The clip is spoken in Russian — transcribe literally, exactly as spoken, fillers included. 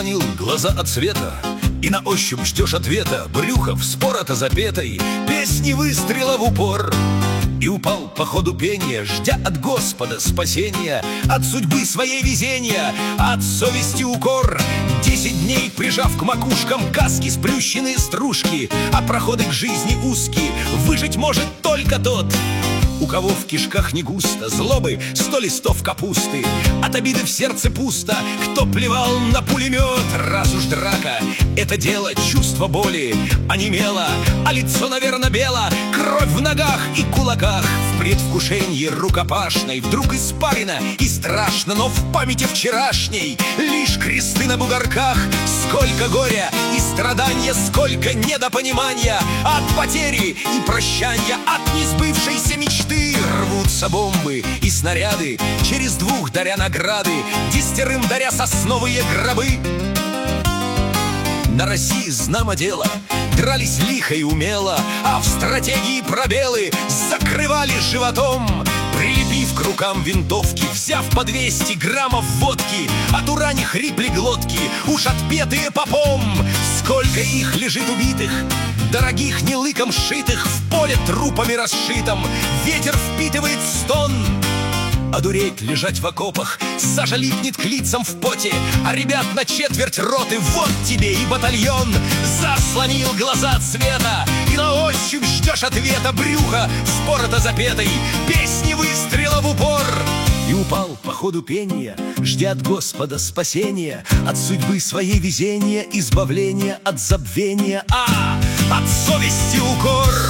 заслонил глаза от света, и на ощупь ждешь ответа. Брюхо вспорото запетой песни выстрела в упор. И упал по ходу пения, ждя от Господа спасения, от судьбы своей везения, от совести укор. Десять дней прижав к макушкам каски сплющенные стружки, а проходы к жизни узкие, выжить может только тот, у кого в кишках не густо злобы сто листов капусты, от обиды в сердце пусто, кто плевал на пулемет. Раз уж драка — это дело, чувство боли онемело, а лицо, наверно, бело, кровь в ногах и кулаках. В предвкушении рукопашной вдруг испарина и страшно, но в памяти вчерашней лишь кресты на бугорках. Сколько горя и страдания, сколько недопонимания от потери и прощания, от несбывшейся мечты. Рвутся бомбы и снаряды, через двух даря награды, десятерым даря сосновые гробы. На России знамо дело, дрались лихо и умело, а в стратегии пробелы закрывали животом. Прилепив к рукам винтовки, взяв по двести граммов водки, от урани хрипли глотки, уж отпетые попом. Сколько их лежит убитых, дорогих не лыком сшитых, в поле трупами расшитом ветер впитывает стон. Одуреть, лежать в окопах, сажа липнет к лицам в поте, а ребят на четверть роты, вот тебе и батальон. Заслонил глаза от света, и на ощупь ждешь ответа. Брюхо вспорото запетой песни выстрела в упор. И упал по ходу пения, ждя от Господа спасения, от судьбы своей везения, избавления от забвения, а от совести укор.